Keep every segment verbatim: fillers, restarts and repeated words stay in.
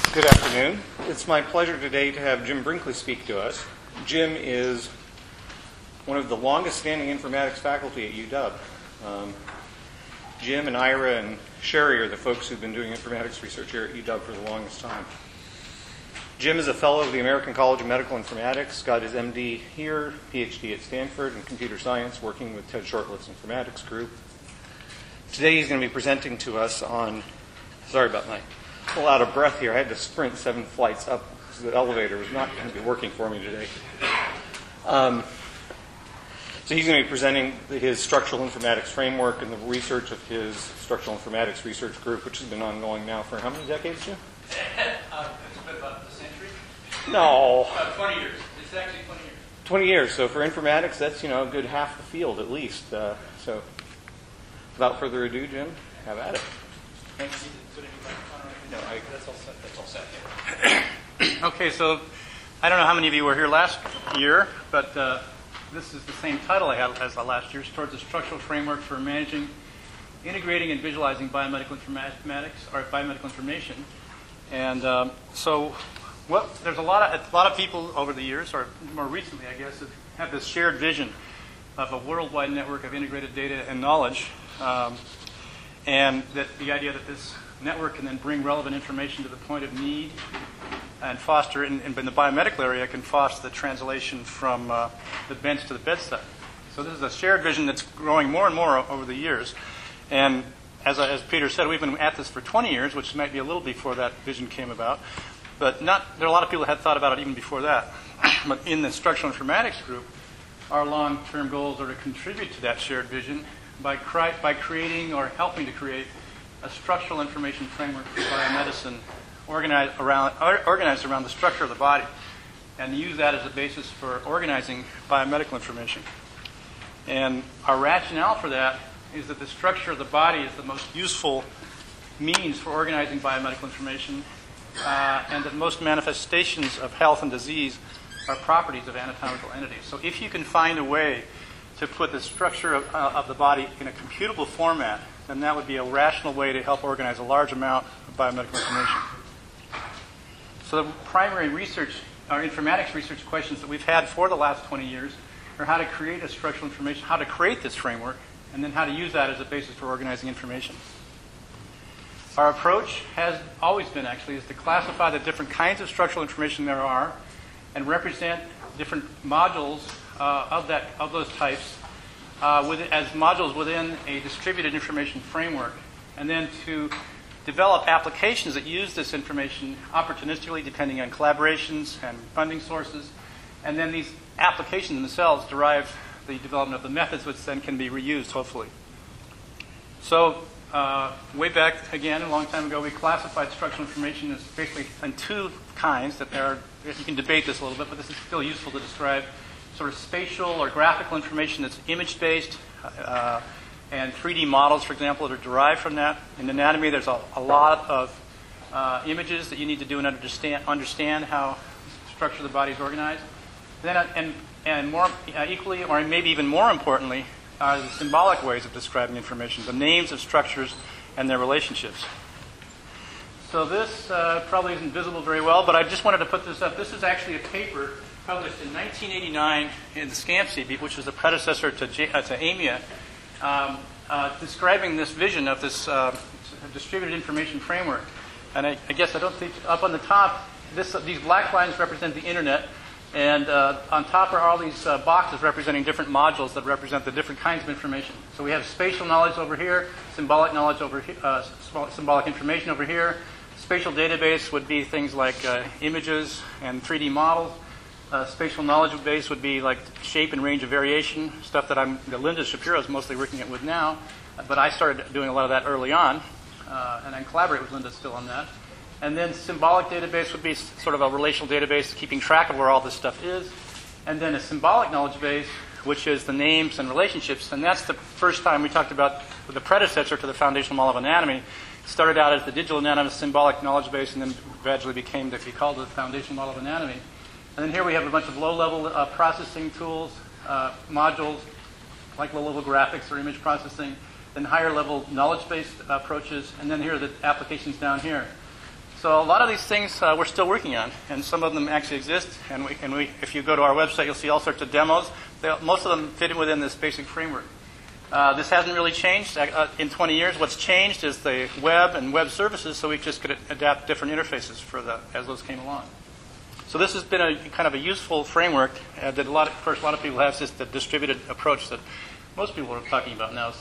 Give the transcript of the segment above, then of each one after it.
Good afternoon. It's my pleasure today to have Jim Brinkley speak to us. Jim is one of the longest-standing informatics faculty at U W. Um, Jim and Ira and Sherry are the folks who've been doing informatics research here at U W for the longest time. Jim is a fellow of the American College of Medical Informatics, got his M D here, P H D at Stanford in computer science, working with Ted Shortlett's informatics group. Today he's going to be presenting to us on, sorry about my, a little out of breath here. I had to sprint seven flights up because the elevator was not going to be working for me today. Um, so he's going to be presenting his structural informatics framework and the research of his structural informatics research group, which has been ongoing now for how many decades, Jim? uh, it's been about a century. No. About twenty years. It's actually twenty years. twenty years. So for informatics, that's, you know, a good half the field at least. Uh, so without further ado, Jim, have at it. Thank you. Put any microphone or anything? No, I, That's all set. That's all set. Yeah. Okay, so I don't know how many of you were here last year, but uh, this is the same title I had as the last year's, towards a structural framework for managing, integrating, and visualizing biomedical informatics or biomedical information. And um, so, what there's a lot of a lot of people over the years, or more recently, I guess, have, have this shared vision of a worldwide network of integrated data and knowledge, um, and that the idea that this network can then bring relevant information to the point of need and foster, in, in the biomedical area, can foster the translation from uh, the bench to the bedside. So this is a shared vision that's growing more and more over the years. And as, I, as Peter said, we've been at this for twenty years, which might be a little before that vision came about. But not, there are a lot of people who had thought about it even before that. But in the structural informatics group, our long-term goals are to contribute to that shared vision by, cri- by creating or helping to create a structural information framework for biomedicine organized around, organized around the structure of the body, and use that as a basis for organizing biomedical information. And our rationale for that is that the structure of the body is the most useful means for organizing biomedical information, uh, and that most manifestations of health and disease are properties of anatomical entities. So if you can find a way to put the structure of, uh, of the body in a computable format, then that would be a rational way to help organize a large amount of biomedical information. So the primary research, our informatics research questions that we've had for the last twenty years are how to create a structural information, how to create this framework, and then how to use that as a basis for organizing information. Our approach has always been, actually, is to classify the different kinds of structural information there are and represent different modules uh, of that of those types uh, with, as modules within a distributed information framework, and then to develop applications that use this information opportunistically depending on collaborations and funding sources, and then these applications themselves derive the development of the methods which then can be reused, hopefully. So uh, way back, again, a long time ago, we classified structural information as basically in two kinds. That there are, you can debate this a little bit, but this is still useful to describe sort of spatial or graphical information that's image-based, uh, and three D models, for example, that are derived from that. In anatomy, there's a, a lot of uh, images that you need to do and understand, understand how the structure of the body is organized. Then, uh, and, and more uh, equally, or maybe even more importantly, are the symbolic ways of describing information, the names of structures and their relationships. So this uh, probably isn't visible very well, but I just wanted to put this up. This is actually a paper published in nineteen eighty-nine in the SCAMSI, which was the predecessor to, J- uh, to AMIA, Um, uh, describing this vision of this uh, distributed information framework. And I, I guess I don't think, up on the top, this, uh, these black lines represent the internet, and uh, on top are all these uh, boxes representing different modules that represent the different kinds of information. So we have spatial knowledge over here, symbolic knowledge over here, uh, symbolic information over here. Spatial database would be things like uh, images and three D models. Uh, spatial knowledge base would be like shape and range of variation, stuff that I'm, that Linda Shapiro is mostly working with now, but I started doing a lot of that early on, uh, and I collaborate with Linda still on that. And then symbolic database would be sort of a relational database keeping track of where all this stuff is. And then a symbolic knowledge base, which is the names and relationships, and that's the first time we talked about the predecessor to the foundational model of anatomy. It started out as the digital anatomy symbolic knowledge base, and then gradually became to be called the foundational model of anatomy. And then here we have a bunch of low-level uh, processing tools, uh, modules, like low-level graphics or image processing, then higher-level knowledge-based approaches, and then here are the applications down here. So a lot of these things uh, we're still working on, and some of them actually exist. And, we, and we, if you go to our website, you'll see all sorts of demos. They, most of them fit within this basic framework. Uh, this hasn't really changed uh, in twenty years. What's changed is the web and web services, so we just could adapt different interfaces for the, as those came along. So this has been a kind of a useful framework uh, that a lot of, of course, a lot of people have this the distributed approach that most people are talking about now.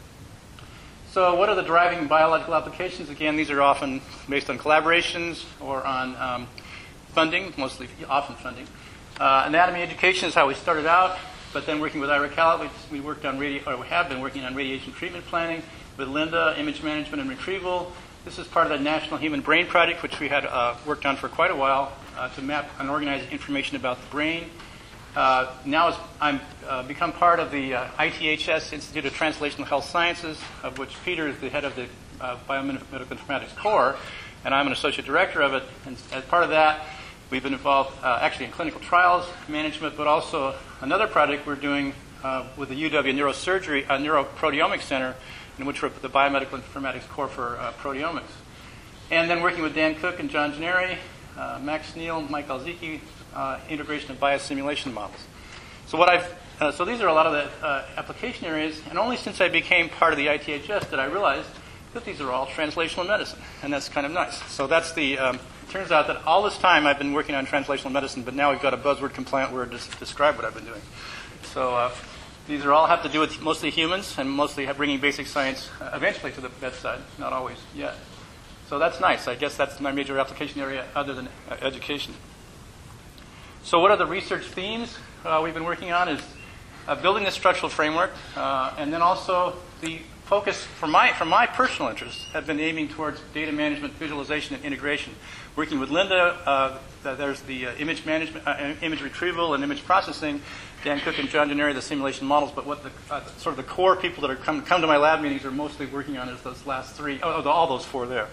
So what are the driving biological applications? Again, these are often based on collaborations or on um, funding, mostly often funding. Uh, anatomy education is how we started out, but then working with Ira Callett, we, we worked on radi- or we have been working on radiation treatment planning with Linda, image management and retrieval. This is part of the National Human Brain Project, which we had uh, worked on for quite a while uh, to map and organize information about the brain. Uh, now is, I'm uh, become part of the uh, I T H S Institute of Translational Health Sciences, of which Peter is the head of the uh, Biomedical Informatics Core, and I'm an associate director of it. And as part of that, we've been involved uh, actually in clinical trials management, but also another project we're doing uh, with the U W Neurosurgery, uh, Neuroproteomics Center, in which we're the Biomedical Informatics Core for uh, proteomics. And then working with Dan Cook and John Gennari, uh, Max Neal, Mike Alzicki, uh, integration of biosimulation models. So what I've, uh, so these are a lot of the uh, application areas, and only since I became part of the I T H S did I realize that these are all translational medicine, and that's kind of nice. So that's the, um, it turns out that all this time I've been working on translational medicine, but now we've got a buzzword compliant word to describe what I've been doing. So uh, these are all have to do with mostly humans and mostly bringing basic science uh, eventually to the bedside, not always yet. So that's nice. I guess that's my major application area other than uh, education. So what are the research themes uh, we've been working on is uh, building this structural framework, uh, and then also the focus from my, from my personal interests have been aiming towards data management, visualization, and integration. Working with Linda, uh, there's the uh, image management, uh, image retrieval and image processing, Dan Cook and John Gennari, the simulation models, but what the uh, sort of the core people that are come, come to my lab meetings are mostly working on is those last three, oh, all those four there.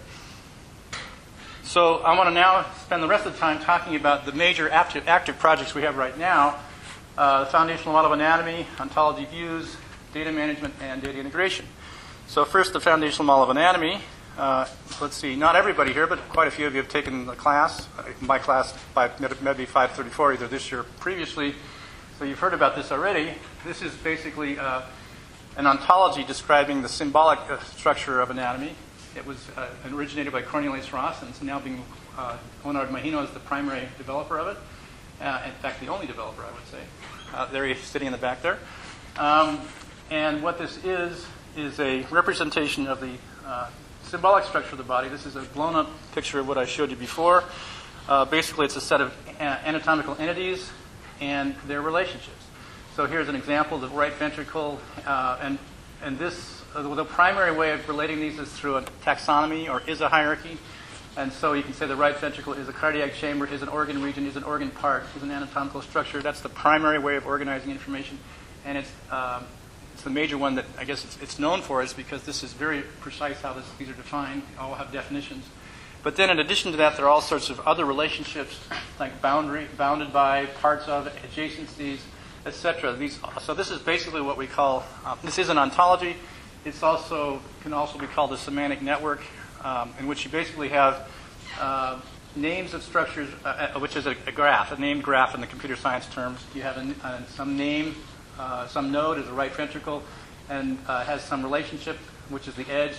So I want to now spend the rest of the time talking about the major active, active projects we have right now, uh, the foundational model of anatomy, ontology views, data management, and data integration. So first, the foundational model of anatomy. Uh, let's see, not everybody here, but quite a few of you have taken the class, uh, my class, by maybe five thirty-four, either this year or previously. So you've heard about this already. This is basically uh, an ontology describing the symbolic uh, structure of anatomy. It was uh, originated by Cornelius Ross, and it's now being, uh, Leonard Mahino is the primary developer of it. Uh, in fact, the only developer, I would say. Uh, there he is sitting in the back there. Um, and what this is, is a representation of the uh, symbolic structure of the body. This is a blown-up picture of what I showed you before. Uh, basically, it's a set of anatomical entities and their relationships. So here's an example of the right ventricle, uh, and, and this the primary way of relating these is through a taxonomy or is a hierarchy. And so you can say the right ventricle is a cardiac chamber, is an organ region, is an organ part, is an anatomical structure. That's the primary way of organizing information. And it's, um, it's the major one that I guess it's, it's known for is because this is very precise how this, these are defined. They all have definitions. But then in addition to that, there are all sorts of other relationships like boundary, bounded by, parts of, adjacencies, et cetera. These, so this is basically what we call, uh, this is an ontology. It's also can also be called a semantic network, um, in which you basically have uh, names of structures, uh, which is a, a graph, a named graph in the computer science terms. You have a, uh, some name, uh, some node is a right ventricle, and uh, has some relationship, which is the edge.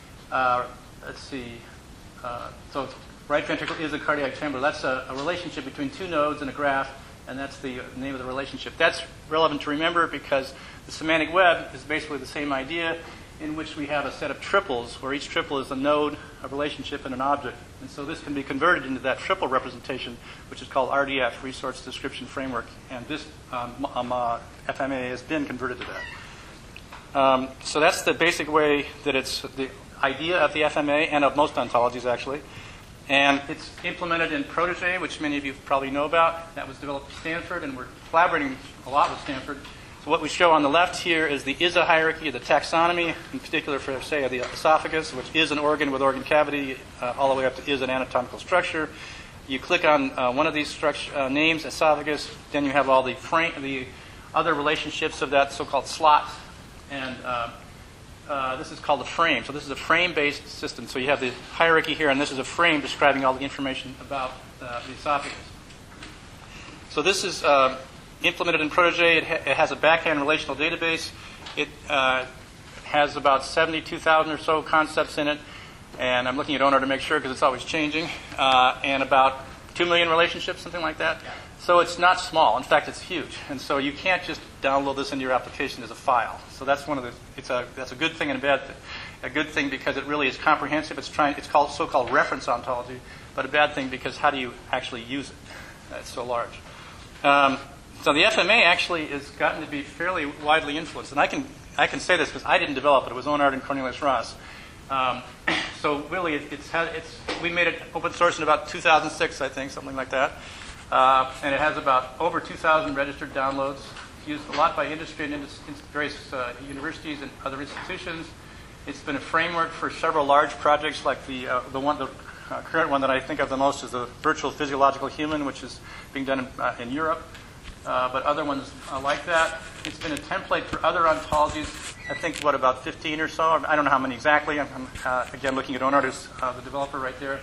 Uh, let's see. Uh, so right ventricle is a cardiac chamber. That's a, a relationship between two nodes in a graph, and that's the name of the relationship. That's relevant to remember because the semantic web is basically the same idea in which we have a set of triples where each triple is a node, a relationship, and an object. And so this can be converted into that triple representation, which is called R D F, Resource Description Framework. And this um, um, uh, F M A has been converted to that. Um, so that's the basic way that it's the idea of the F M A and of most ontologies, actually. And it's implemented in Protege, which many of you probably know about. That was developed at Stanford, and we're collaborating a lot with Stanford. So what we show on the left here is the I S A hierarchy, the taxonomy, in particular for, say, the esophagus, which is an organ with organ cavity, uh, all the way up to is an anatomical structure. You click on uh, one of these structure, uh, names, esophagus, then you have all the, frame, the other relationships of that so-called slot. And uh, uh, this is called a frame. So this is a frame-based system. So you have the hierarchy here, and this is a frame describing all the information about uh, the esophagus. So this is uh, implemented in Protege. It, ha- it has a backhand relational database. It uh, has about seventy-two thousand or so concepts in it, and I'm looking at O N A R to make sure because it's always changing, uh, and about two million relationships, something like that. So it's not small. In fact, it's huge. And so you can't just download this into your application as a file. So that's one of the, it's a, that's a good thing and a bad thing. A good thing because it really is comprehensive. It's trying, it's called so-called reference ontology, but a bad thing because how do you actually use it? It's so large. Um, so the F M A actually has gotten to be fairly widely influenced. And I can, I can say this because I didn't develop it. It was Onard and Cornelius Ross. Um, so really, it, it's, had, it's we made it open source in about two thousand six, I think, something like that. Uh, and it has about over two thousand registered downloads. Used a lot by industry and indus- various uh, universities and other institutions. It's been a framework for several large projects, like the uh, the one, the uh, current one that I think of the most is the Virtual Physiological Human, which is being done in, uh, in Europe. Uh, but other ones uh, like that. It's been a template for other ontologies. I think, what, about fifteen or so? I don't know how many exactly. I'm, I'm uh, again, looking at Onard as uh, the developer right there.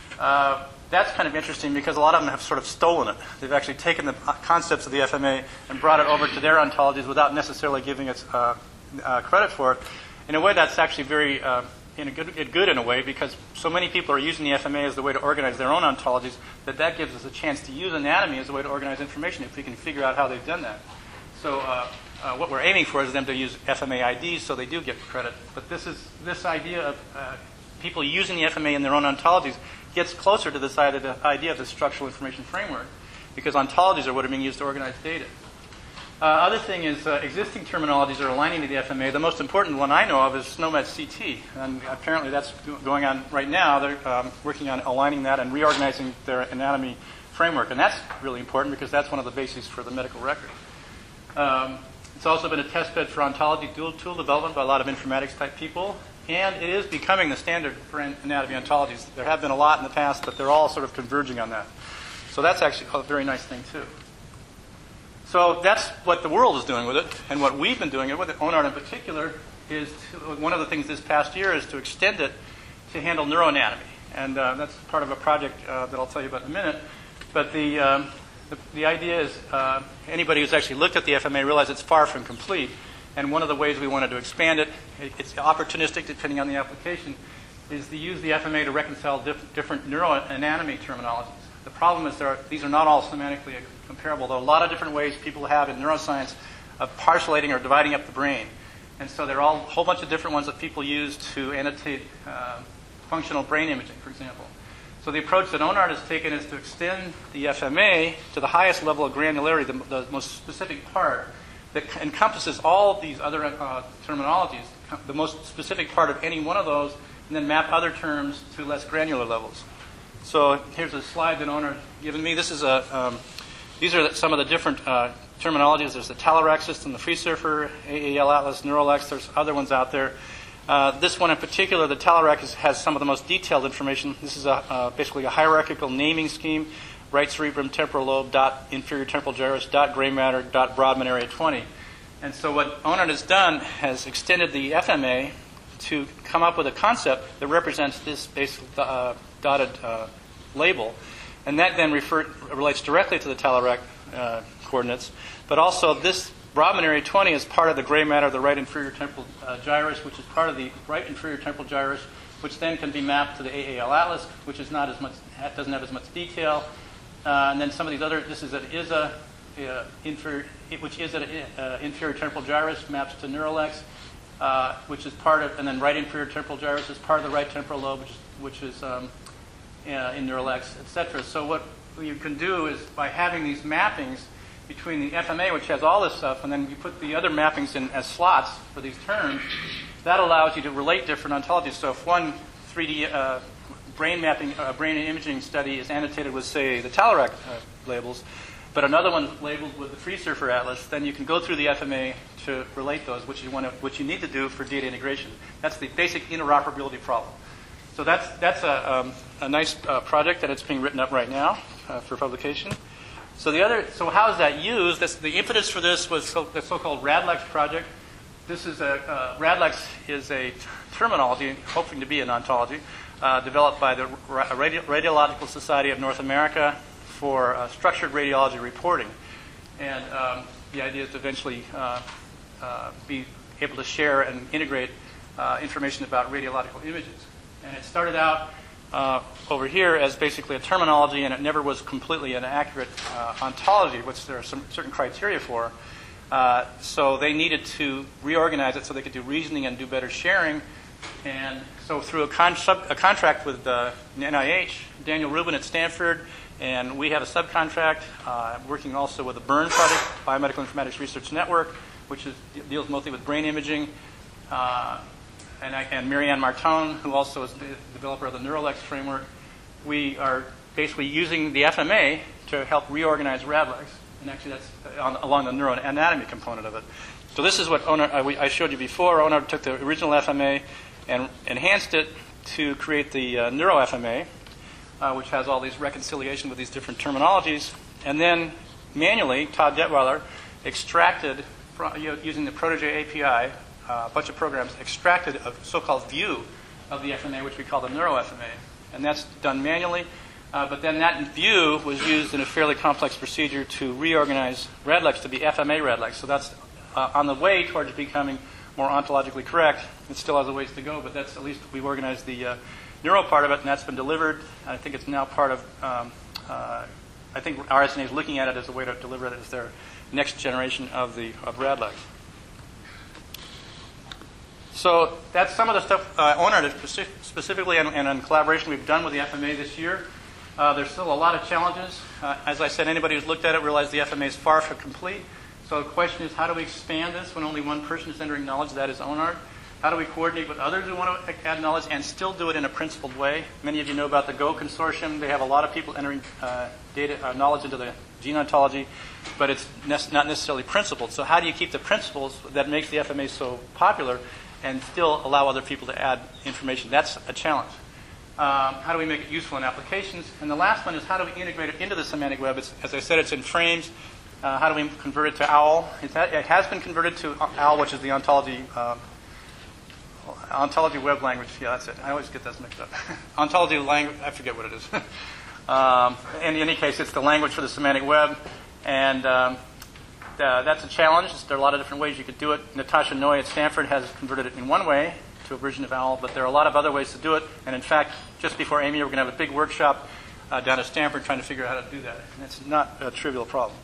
Uh, that's kind of interesting because a lot of them have sort of stolen it. They've actually taken the concepts of the F M A and brought it over to their ontologies without necessarily giving it uh, uh, credit for it. In a way, that's actually very uh, in a good, good in a way because so many people are using the F M A as the way to organize their own ontologies that that gives us a chance to use anatomy as a way to organize information if we can figure out how they've done that. So uh, uh, what we're aiming for is them to use F M A I Ds so they do get credit. But this is this idea of uh, people using the F M A in their own ontologies gets closer to this idea of the structural information framework because ontologies are what are being used to organize data. Uh, other thing is uh, existing terminologies are aligning to the F M A. The most important one I know of is SNOMED C T, and apparently that's going on right now. They're um, working on aligning that and reorganizing their anatomy framework, and that's really important because that's one of the bases for the medical record. Um, it's also been a test bed for ontology tool, tool development by a lot of informatics type people. And it is becoming the standard for anatomy ontologies. There have been a lot in the past, but they're all sort of converging on that. So that's actually a very nice thing, too. So that's what the world is doing with it. And what we've been doing it with it, Onard in particular, is to, one of the things this past year is to extend it to handle neuroanatomy. And uh, that's part of a project uh, that I'll tell you about in a minute. But the, um, the, the idea is uh, anybody who's actually looked at the F M A realizes it's far from complete. And one of the ways we wanted to expand it, it's opportunistic depending on the application, is to use the F M A to reconcile diff- different neuroanatomy terminologies. The problem is there are, these are not all semantically comparable. There are a lot of different ways people have in neuroscience of parcellating or dividing up the brain. And so there are all, a whole bunch of different ones that people use to annotate uh, functional brain imaging, for example. So the approach that Onard has taken is to extend the F M A to the highest level of granularity, the, the most specific part, that encompasses all these other uh, terminologies, the most specific part of any one of those, and then map other terms to less granular levels. So here's a slide that Onard given me. This is a, um, these are some of the different uh, terminologies. There's the Talairac system, the FreeSurfer, A A L Atlas, Neuralex. There's other ones out there. Uh, this one in particular, the Talairac, is, has some of the most detailed information. This is a, uh, basically a hierarchical naming scheme. Right cerebrum, temporal lobe, dot inferior temporal gyrus, dot gray matter, dot Brodmann area twenty. And so what Onard has done has extended the F M A to come up with a concept that represents this basic uh, dotted uh, label. And that then refer, relates directly to the Talairac uh, coordinates. But also this Brodmann area twenty is part of the gray matter of the right inferior temporal uh, gyrus, which is part of the right inferior temporal gyrus, which then can be mapped to the A A L Atlas, which is not as much, doesn't have as much detail. Uh, and then some of these other, this is an I S A, uh, inferior, which is an uh, inferior temporal gyrus, maps to Neuralex, uh, which is part of, and then right inferior temporal gyrus is part of the right temporal lobe, which is, which is um, uh, in Neuralex, et cetera. So what you can do is by having these mappings between the F M A, which has all this stuff, and then you put the other mappings in as slots for these terms, that allows you to relate different ontologies. So if one three D uh, brain mapping, uh, brain imaging study is annotated with, say, the Talairac uh, labels, but another one labeled with the FreeSurfer Atlas, then you can go through the F M A to relate those, which you want to, which you need to do for data integration. That's the basic interoperability problem. So that's that's a, um, a nice uh, project that it's being written up right now uh, for publication. So the other, so how is that used? This, the impetus for this was so, the so-called RADLEX project. this is a, uh, RADLEX is a terminology, hoping to be an ontology, uh, developed by the Radio- Radiological Society of North America for uh, structured radiology reporting. And um, the idea is to eventually uh, uh, be able to share and integrate uh, information about radiological images. And it started out uh, over here as basically a terminology, and it never was completely an accurate uh, ontology, which there are some certain criteria for. Uh, so they needed to reorganize it so they could do reasoning and do better sharing. And so through a, con- sub- a contract with uh, N I H, Daniel Rubin at Stanford, and we have a subcontract uh, working also with the BURN project, Biomedical Informatics Research Network, which is, deals mostly with brain imaging, uh, and, I, and Marianne Martone, who also is the developer of the NeuroLex framework. We are basically using the F M A to help reorganize RADLEX. And actually, that's on, along the neuroanatomy component of it. So this is what Onar, uh, we, I showed you before. Onar took the original F M A and enhanced it to create the uh, Neuro F M A, uh, which has all these reconciliation with these different terminologies. And then manually, Todd Detweiler extracted, from, you know, using the Protege A P I, uh, a bunch of programs, extracted a so-called view of the F M A, which we call the Neuro F M A. And that's done manually. Uh, but then that view was used in a fairly complex procedure to reorganize RADLEX to be F M A RADLEX. So that's uh, on the way towards becoming more ontologically correct. It still has a ways to go, but that's at least we've organized the uh, neuro part of it, and that's been delivered. I think it's now part of, um, uh, I think R S N A is looking at it as a way to deliver it as their next generation of the of RADLEX. So that's some of the stuff uh, Onar specifically and, and in collaboration we've done with the F M A this year. Uh, there's still a lot of challenges. Uh, as I said, anybody who's looked at it realized the F M A is far from complete. So the question is, how do we expand this when only one person is entering knowledge? That is Onar. How do we coordinate with others who want to add knowledge and still do it in a principled way? Many of you know about the GO Consortium. They have a lot of people entering uh, data uh, knowledge into the gene ontology, but it's ne- not necessarily principled. So how do you keep the principles that makes the F M A so popular and still allow other people to add information? That's a challenge. Um, how do we make it useful in applications? And the last one is how do we integrate it into the semantic web? It's, as I said, it's in frames. Uh, how do we convert it to OWL? It's, it has been converted to OWL, which is the ontology uh, ontology web language. Yeah, that's it. I always get those mixed up. Ontology language, I forget what it is. um, in any case, it's the language for the semantic web. And um, uh, that's a challenge. There are a lot of different ways you could do it. Natasha Noy at Stanford has converted it in one way to a version of OWL, but there are a lot of other ways to do it. And in fact, just before A M I, we're going to have a big workshop uh, down at Stanford trying to figure out how to do that. And it's not a trivial problem.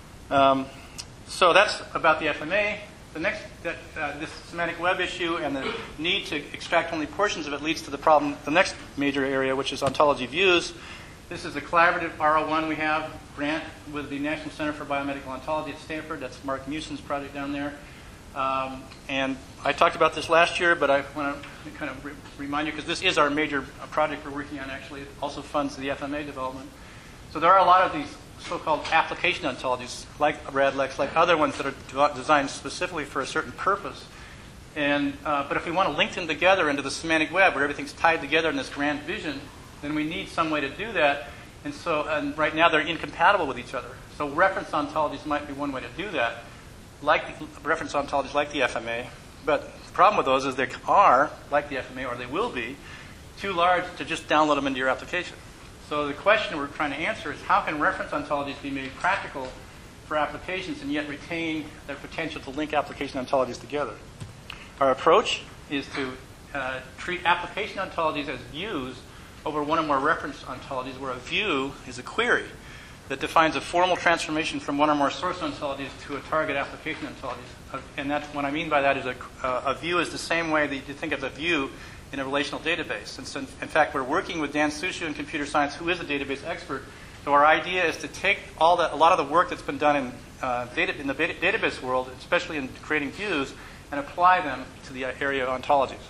Um, so that's about the F M A. The next, that, uh, this semantic web issue and the need to extract only portions of it leads to the problem, the next major area, which is ontology views. This is a collaborative R O one we have, grant with the National Center for Biomedical Ontology at Stanford. That's Mark Muson's project down there. Um, and I talked about this last year, but I want to kind of re- remind you, because this is our major project we're working on, actually. It also funds the F M A development. So there are a lot of these so-called application ontologies, like RADLEX, like other ones that are de- designed specifically for a certain purpose. And uh, but if we want to link them together into the semantic web, where everything's tied together in this grand vision, then we need some way to do that. And so, and right now they're incompatible with each other. So reference ontologies might be one way to do that, like reference ontologies like the F M A. But the problem with those is they are, like the F M A, or they will be, too large to just download them into your application. So the question we're trying to answer is, how can reference ontologies be made practical for applications and yet retain their potential to link application ontologies together? Our approach is to uh, treat application ontologies as views over one or more reference ontologies, where a view is a query that defines a formal transformation from one or more source ontologies to a target application ontologies. And that's what I mean by that is a, uh, a view is the same way that you think of a view in a relational database. And so, in fact, we're working with Dan Sushu in computer science, who is a database expert. So our idea is to take all the, a lot of the work that's been done in, uh, data, in the data, database world, especially in creating views, and apply them to the area of ontologies.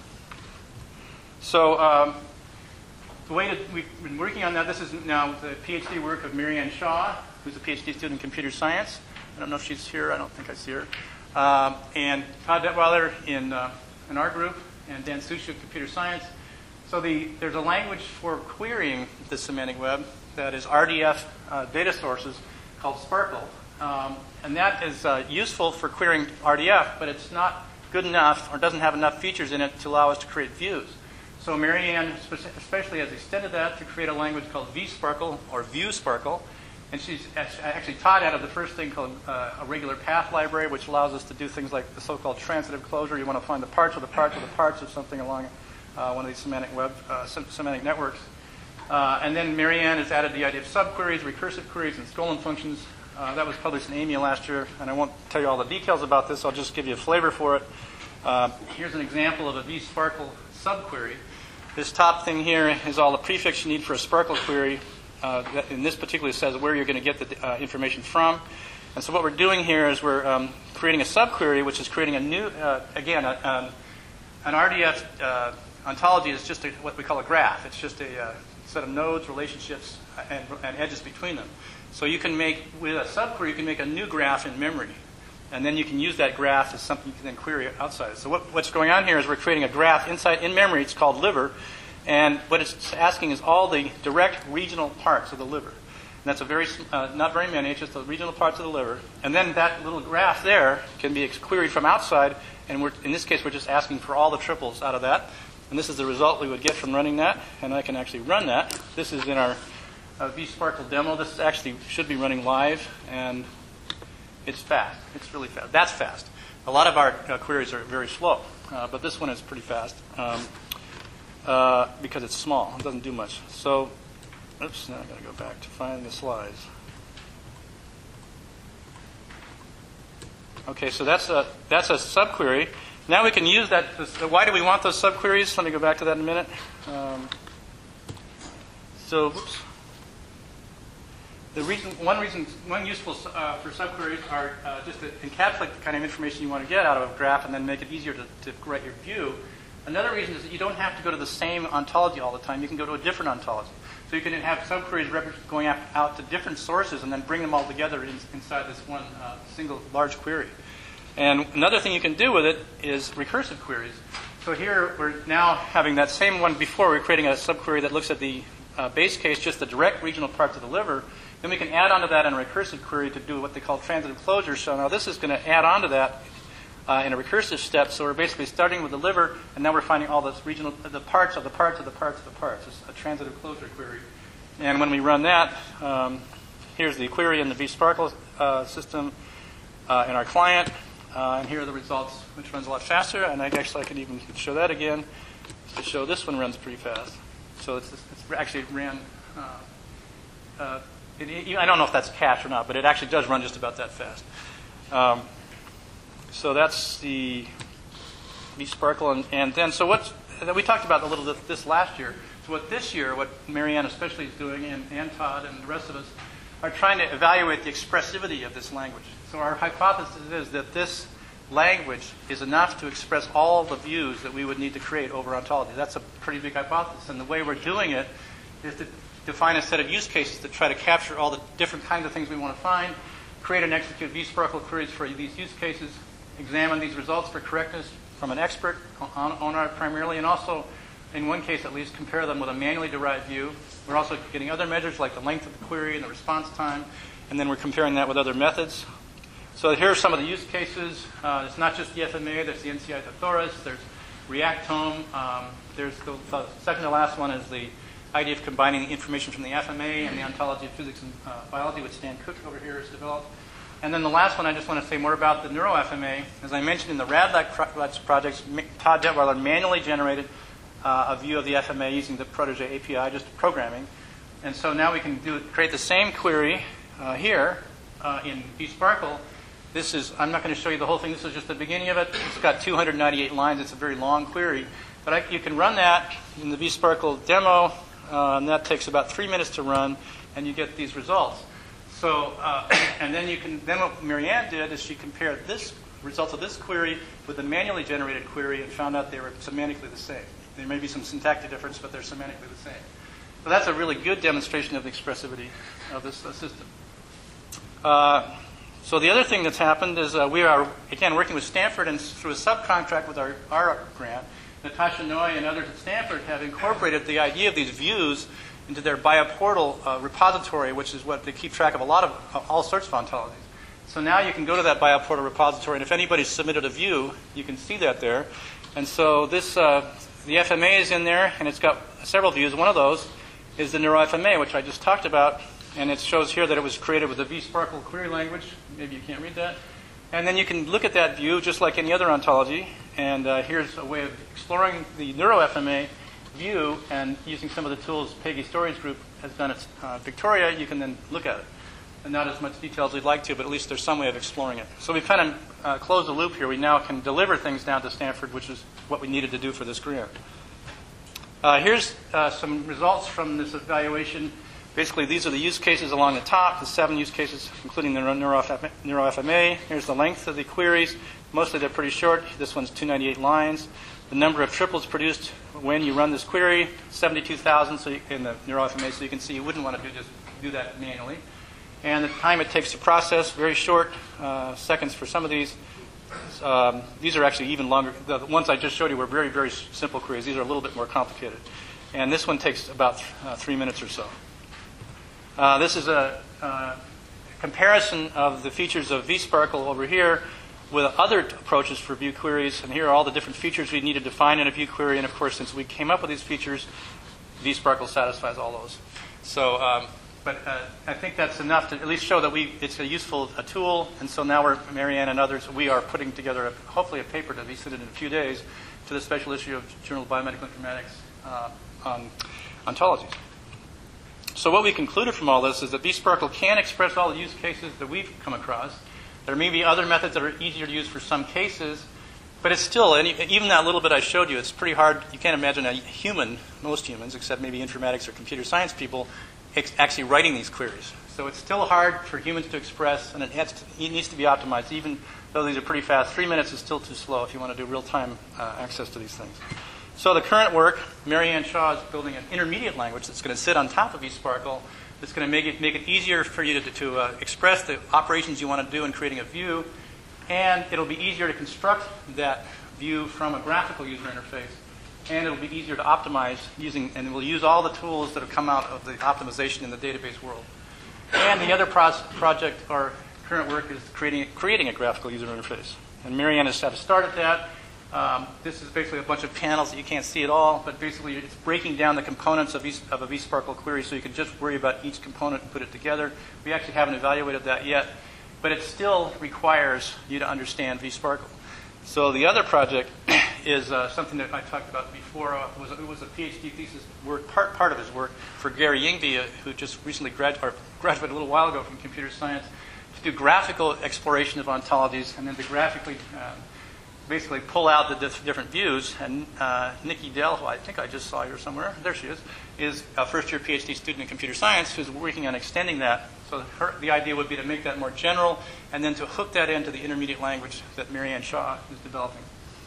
So um, the way that we've been working on that, this is now the PhD work of Marianne Shaw, who's a PhD student in computer science. I don't know if she's here. I don't think I see her. Um, and Todd Detweiler in, uh, in our group, and Dan Sushu in computer science. So the, there's a language for querying the semantic web that is R D F uh, data sources called Sparkle. Um, and that is uh, useful for querying R D F, but it's not good enough or doesn't have enough features in it to allow us to create views. So Marianne especially has extended that to create a language called VSparkle or ViewSparkle. And she's actually taught out of the first thing called uh, a regular path library, which allows us to do things like the so-called transitive closure. You want to find the parts of the parts of the parts of something along uh, one of these semantic web uh, semantic networks. Uh, and then Marianne has added the idea of subqueries, recursive queries, and Skolem functions. Uh, that was published in A M I A last year, and I won't tell you all the details about this. I'll just give you a flavor for it. Uh, here's an example of a VSparkle subquery. This top thing here is all the prefix you need for a Sparkle query. Uh, that in this particular says where you're going to get the uh, information from. And so what we're doing here is we're um, creating a subquery, which is creating a new, uh, again, a, um, an R D F uh, ontology is just a, what we call a graph. It's just a uh, set of nodes, relationships, and, and edges between them. So you can make, with a subquery, you can make a new graph in memory. And then you can use that graph as something you can then query outside. So what, what's going on here is we're creating a graph inside in memory. It's called liver. And what it's asking is all the direct regional parts of the liver. And that's a very, uh, not very many, it's just the regional parts of the liver. And then that little graph there can be queried from outside. And we're, in this case, we're just asking for all the triples out of that. And this is the result we would get from running that. And I can actually run that. This is in our uh, VSparkle demo. This actually should be running live. And it's fast. It's really fast. That's fast. A lot of our uh, queries are very slow. Uh, but this one is pretty fast. Um, Uh, because it's small. It doesn't do much. So, oops, now I've got to go back to find the slides. Okay, so that's a, that's a subquery. Now we can use that. This, why do we want those subqueries? Let me go back to that in a minute. Um, so, oops. The reason, one reason, one useful uh, for subqueries are uh, just to encapsulate the kind of information you want to get out of a graph and then make it easier to, to write your view. Another reason is that you don't have to go to the same ontology all the time. You can go to a different ontology. So you can have subqueries going out to different sources and then bring them all together in, inside this one uh, single large query. And another thing you can do with it is recursive queries. So here we're now having that same one before. We're creating a subquery that looks at the uh, base case, just the direct regional parts of the liver. Then we can add onto that in a recursive query to do what they call transitive closure. So now this is going to add onto that Uh, in a recursive step. So we're basically starting with the liver, and now we're finding all this regional, the parts of the parts of the parts of the parts. It's a transitive closure query. And when we run that, um, here's the query in the VSparkle uh, system uh, in our client, uh, and here are the results, which runs a lot faster. And I actually I can even show that again to show this one runs pretty fast. So it's, it's actually ran. Uh, uh, it, it, I don't know if that's cache or not, but it actually does run just about that fast. Um, So that's the VSparkle, and, and then so what we talked about a little bit this last year. So what this year, what Marianne especially is doing, and, and Todd and the rest of us, are trying to evaluate the expressivity of this language. So our hypothesis is that this language is enough to express all the views that we would need to create over ontology. That's a pretty big hypothesis, and the way we're doing it is to define a set of use cases to try to capture all the different kinds of things we want to find, create and execute VSparkle queries for these use cases, examine these results for correctness from an expert on, on our primarily, and also, in one case at least, compare them with a manually derived view. We're also getting other measures like the length of the query and the response time, and then we're comparing that with other methods. So here are some of the use cases. Uh, it's not just the F M A. There's the N C I Thesaurus. There's Reactome. Um, there's the, the second to last one is the idea of combining the information from the F M A and the ontology of physics and uh, biology, which Stan Cook over here has developed. And then the last one, I just want to say more about the NeuroF M A. As I mentioned in the RADLAC pro- projects, Todd Detweiler manually generated uh, a view of the F M A using the Protege A P I, just programming. And so now we can do create the same query uh, here uh, in VSparkle. This is, I'm not going to show you the whole thing. This is just the beginning of it. It's got two hundred ninety-eight lines. It's a very long query. But I, you can run that in the VSparkle demo, uh, and that takes about three minutes to run, and you get these results. So, uh, and then you can, then what Marianne did is she compared this results of this query with the manually generated query and found out they were semantically the same. There may be some syntactic difference, but they're semantically the same. So that's a really good demonstration of the expressivity of this uh, system. Uh, so the other thing that's happened is uh, we are, again, working with Stanford, and through a subcontract with our, our grant, Natasha Noy and others at Stanford have incorporated the idea of these views into their bioportal uh, repository, which is what they keep track of a lot of uh, all sorts of ontologies. So now you can go to that BioPortal repository, and if anybody submitted a view, you can see that there. And so this, uh, the F M A is in there, and it's got several views. One of those is the NeuroFMA, which I just talked about, and it shows here that it was created with the vSparkle query language. Maybe you can't read that. And then you can look at that view just like any other ontology, and uh, here's a way of exploring the NeuroFMA view, and using some of the tools Peggy Story's group has done at uh, Victoria, you can then look at it. And not as much detail as we'd like to, but at least there's some way of exploring it. So we've kind of uh, closed the loop here. We now can deliver things down to Stanford, which is what we needed to do for this grant. Uh, here's uh, some results from this evaluation. Basically, these are the use cases along the top, the seven use cases, including the NeuroFMA. Here's the length of the queries. Mostly they're pretty short. This one's two hundred ninety-eight lines. The number of triples produced when you run this query, seventy-two thousand 'so you, in the NeuroFMA, so you can see you wouldn't want to do, just do that manually. And the time it takes to process, very short, uh, seconds for some of these. Um, these are actually even longer. The ones I just showed you were very, very simple queries. These are a little bit more complicated. And this one takes about th- uh, three minutes or so. Uh, this is a uh, comparison of the features of vSparkle over here with other t- approaches for view queries. And here are all the different features we need to define in a view query. And of course, since we came up with these features, vSparkle satisfies all those. So, um, but uh, I think that's enough to at least show that we it's a useful a tool. And so now we're, Marianne and others, we are putting together a, hopefully a paper to be submitted in a few days to the special issue of Journal of Biomedical Informatics uh, on ontologies. So what we concluded from all this is that vSparkle can express all the use cases that we've come across. There may be other methods that are easier to use for some cases, but it's still, any, even that little bit I showed you, it's pretty hard. You can't imagine a human, most humans, except maybe informatics or computer science people, ex- actually writing these queries. So it's still hard for humans to express, and it, has to, it needs to be optimized, even though these are pretty fast. Three minutes is still too slow if you want to do real-time uh, access to these things. So the current work, Marianne Shaw is building an intermediate language that's going to sit on top of vSparkle. That's going to make it make it easier for you to, to uh, express the operations you want to do in creating a view, and it'll be easier to construct that view from a graphical user interface, and it'll be easier to optimize using, and we'll use all the tools that have come out of the optimization in the database world. And the other pros- project, our current work, is creating creating a graphical user interface, and Marianne has started that. Um, this is basically a bunch of panels that you can't see at all, but basically it's breaking down the components of, v- of a vSparkle query so you can just worry about each component and put it together. We actually haven't evaluated that yet, but it still requires you to understand vSparkle. So the other project is uh, something that I talked about before. Uh, was, it was a PhD thesis work, part, part of his work for Gary Yingby, uh, who just recently grad- or graduated a little while ago from computer science, to do graphical exploration of ontologies and then to graphically uh, basically pull out the diff- different views. And uh, Nikki Dell, who I think I just saw here somewhere, there she is, is a first-year PhD student in computer science who's working on extending that. So her, the idea would be to make that more general and then to hook that into the intermediate language that Marianne Shaw is developing.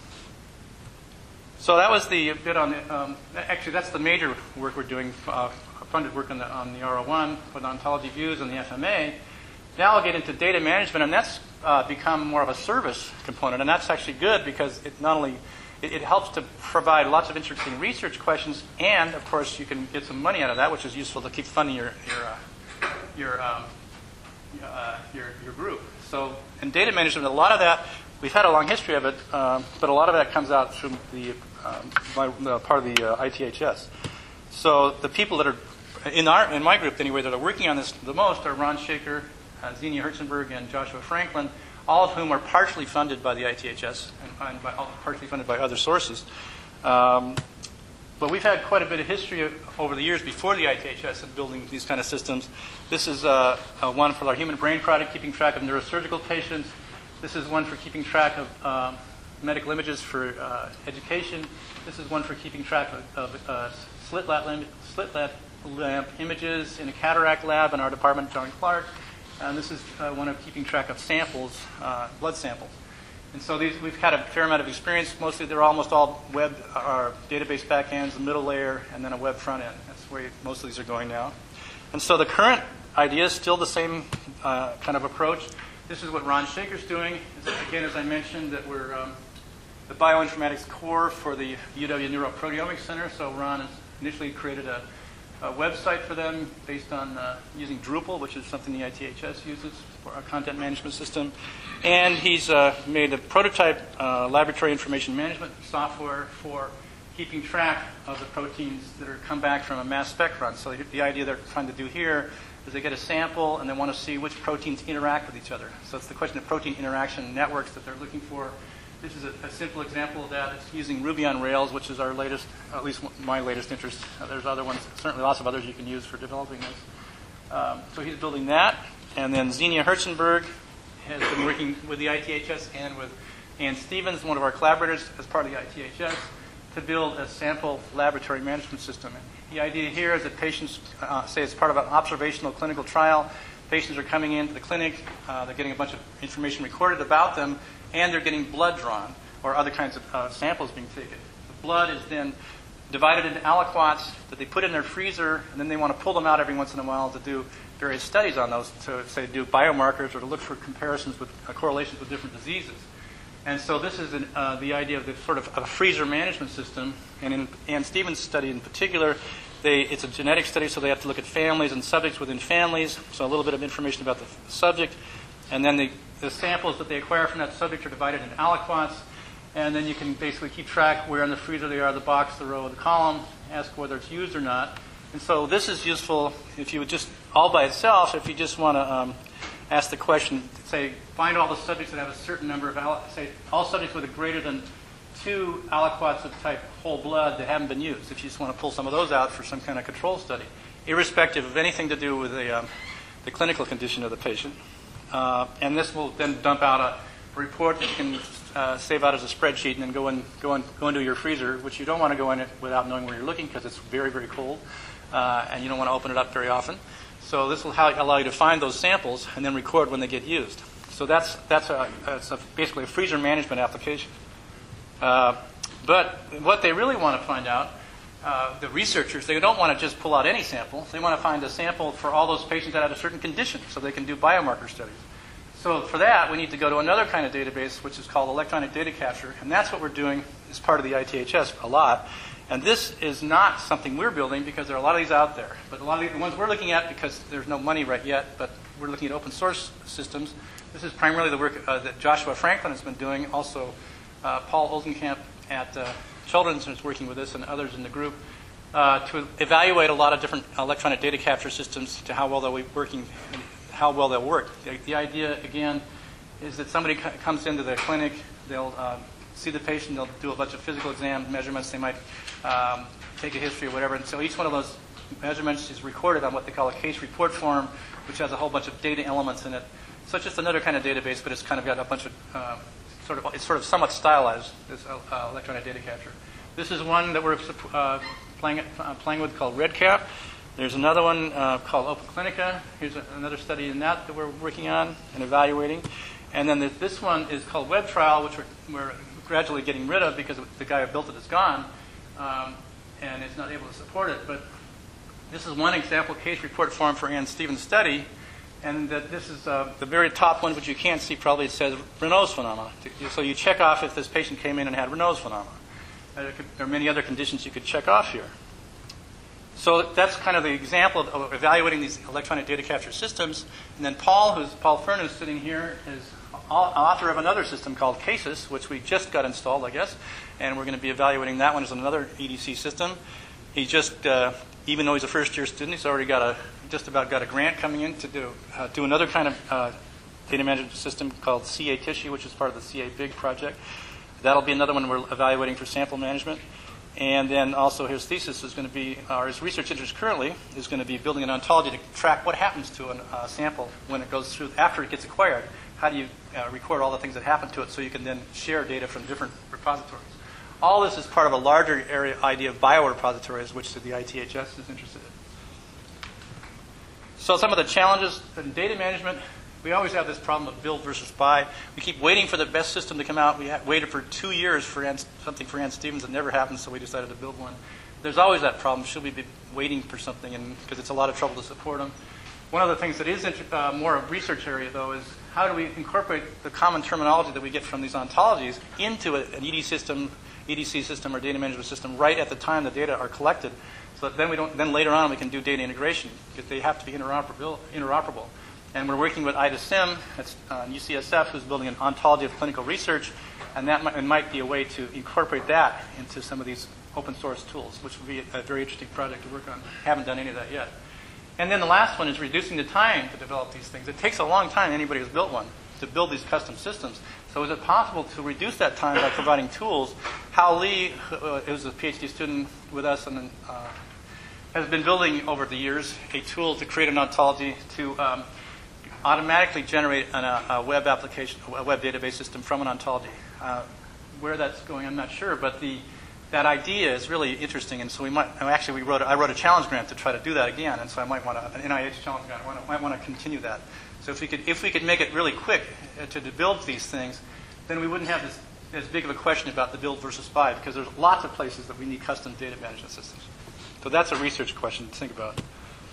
So that was the bit on the, um, actually that's the major work we're doing, uh, funded work on the, on the R O one with ontology views and the F M A. Now I'll get into data management, and that's uh, become more of a service component, and that's actually good because it not only it, it helps to provide lots of interesting research questions, and of course you can get some money out of that, which is useful to keep funding your your uh, your, um, uh, your your group. So in data management, a lot of that we've had a long history of it, um, but a lot of that comes out from the um, my, uh, part of the uh, I T H S. So the people that are in our in my group anyway that are working on this the most are Ron Shaker, Uh, Xenia Herzenberg, and Joshua Franklin, all of whom are partially funded by the I T H S and, and by, partially funded by other sources. Um, but we've had quite a bit of history of, over the years before the I T H S in building these kind of systems. This is uh, uh, one for our Human Brain Project, keeping track of neurosurgical patients. This is one for keeping track of uh, medical images for uh, education. This is one for keeping track of, of uh, slit lamp, slit lamp images in a cataract lab in our department, John Clark. And this is uh, one of keeping track of samples, uh, blood samples. And so these, we've had a fair amount of experience. Mostly they're almost all web or database backends, the middle layer, and then a web front end. That's where most of these are going now. And so the current idea is still the same uh, kind of approach. This is what Ron Shaker's doing. Again, as I mentioned, that we're um, the bioinformatics core for the U W Neuroproteomics Center. So Ron has initially created a a website for them based on uh, using Drupal, which is something the I T H S uses for our content management system. And he's uh, made a prototype uh, laboratory information management software for keeping track of the proteins that are come back from a mass spec run. So the idea they're trying to do here is they get a sample and they want to see which proteins interact with each other. So it's the question of protein interaction networks that they're looking for. This is a, a simple example of that. It's using Ruby on Rails, which is our latest, at least my latest interest. Uh, there's other ones, certainly lots of others you can use for developing this. Um, so he's building that. And then Xenia Herzenberg has been working with the I T H S and with Ann Stevens, one of our collaborators as part of the I T H S, to build a sample laboratory management system. And the idea here is that patients, uh, say it's part of an observational clinical trial, patients are coming into the clinic, uh, they're getting a bunch of information recorded about them, and they're getting blood drawn or other kinds of uh, samples being taken. The blood is then divided into aliquots that they put in their freezer, and then they want to pull them out every once in a while to do various studies on those, to say do biomarkers or to look for comparisons with uh, correlations with different diseases. And so this is an, uh, the idea of the sort of a freezer management system. And in Ann Stevens' study in particular, they, it's a genetic study, so they have to look at families and subjects within families, so a little bit of information about the subject. And then the, the samples that they acquire from that subject are divided into aliquots. And then you can basically keep track where in the freezer they are, the box, the row, the column, ask whether it's used or not. And so this is useful if you would just, all by itself, if you just want to um, ask the question, say, find all the subjects that have a certain number of, al- say, all subjects with a greater than two aliquots of type whole blood that haven't been used, if you just want to pull some of those out for some kind of control study, irrespective of anything to do with the, um, the clinical condition of the patient. Uh, and this will then dump out a report that you can uh, save out as a spreadsheet and then go, in, go, in, go into your freezer, which you don't want to go in it without knowing where you're looking because it's very, very cold, uh, and you don't want to open it up very often. So this will allow you to find those samples and then record when they get used. So that's, that's, a, that's a, basically a freezer management application. Uh, but what they really want to find out, uh, the researchers, they don't want to just pull out any sample. They want to find a sample for all those patients that have a certain condition so they can do biomarker studies. So for that, we need to go to another kind of database, which is called electronic data capture. And that's what we're doing as part of the I T H S a lot. And this is not something we're building because there are a lot of these out there. But a lot of the ones we're looking at, because there's no money right yet, but we're looking at open source systems. This is primarily the work uh, that Joshua Franklin has been doing. Also, uh, Paul Olsenkamp at uh, Children's is working with this and others in the group uh, to evaluate a lot of different electronic data capture systems to how well they'll be working, how well they'll work. The, the idea, again, is that somebody c- comes into the clinic, they'll uh, see the patient, they'll do a bunch of physical exam measurements, they might um, take a history or whatever, and so each one of those measurements is recorded on what they call a case report form, which has a whole bunch of data elements in it. So it's just another kind of database, but it's kind of got a bunch of, uh, sort of, it's sort of somewhat stylized, this uh, electronic data capture. This is one that we're uh, playing, uh, playing with called REDCap. There's another one uh, called Open Clinica. Here's a, another study in that that we're working on and evaluating. And then there's, this one is called Web Trial, which we're, we're gradually getting rid of because the guy who built it is gone um, and is not able to support it. But this is one example case report form for Ann Stevens' study. And that this is uh, the very top one, which you can't see probably, it says Raynaud's phenomena. So you check off if this patient came in and had Raynaud's phenomena. Uh, there, could, there are many other conditions you could check off here. So that's kind of the example of, of evaluating these electronic data capture systems. And then Paul, who's Paul Fern, who's sitting here, is author of another system called Cases, which we just got installed, I guess. And we're going to be evaluating that one as another E D C system. He just, uh, even though he's a first-year student, he's already got a just about got a grant coming in to do uh, do another kind of uh, data management system called C A Tissue, which is part of the C A Big project. That'll be another one we're evaluating for sample management. And then also his thesis is going to be, or his research interest currently is going to be building an ontology to track what happens to a uh, sample when it goes through, after it gets acquired. How do you uh, record all the things that happen to it so you can then share data from different repositories? All this is part of a larger area idea of biorepositories, which the I T H S is interested in. So some of the challenges in data management, we always have this problem of build versus buy. We keep waiting for the best system to come out. We ha- waited for two years for Ann, something for Ann Stevens. It never happened, so we decided to build one. There's always that problem. Should we be waiting for something? And because it's a lot of trouble to support them. One of the things that is inter- uh, more a research area, though, is how do we incorporate the common terminology that we get from these ontologies into a, an E D system, E D C system or data management system right at the time the data are collected, So that then we don't. Then later on we can do data integration because they have to be interoperable. interoperable. And we're working with IDASIM, that's uh, U C S F, who's building an ontology of clinical research, and that might, it might be a way to incorporate that into some of these open source tools, which would be a, a very interesting project to work on. Haven't done any of that yet. And then the last one is reducing the time to develop these things. It takes a long time, anybody who's built one, to build these custom systems. So is it possible to reduce that time by providing tools? Hal Lee, uh, who's a PhD student with us, and uh, has been building over the years a tool to create an ontology to um, automatically generate an, a, a web application, a web database system from an ontology. Uh, where that's going, I'm not sure, but the that idea is really interesting, and so we might actually we wrote a, I wrote a challenge grant to try to do that again, and so I might want to, an N I H challenge grant. I want to, might want to continue that. So if we could if we could make it really quick uh, to, to build these things, then we wouldn't have this as big of a question about the build versus buy, because there's lots of places that we need custom data management systems. So that's a research question to think about.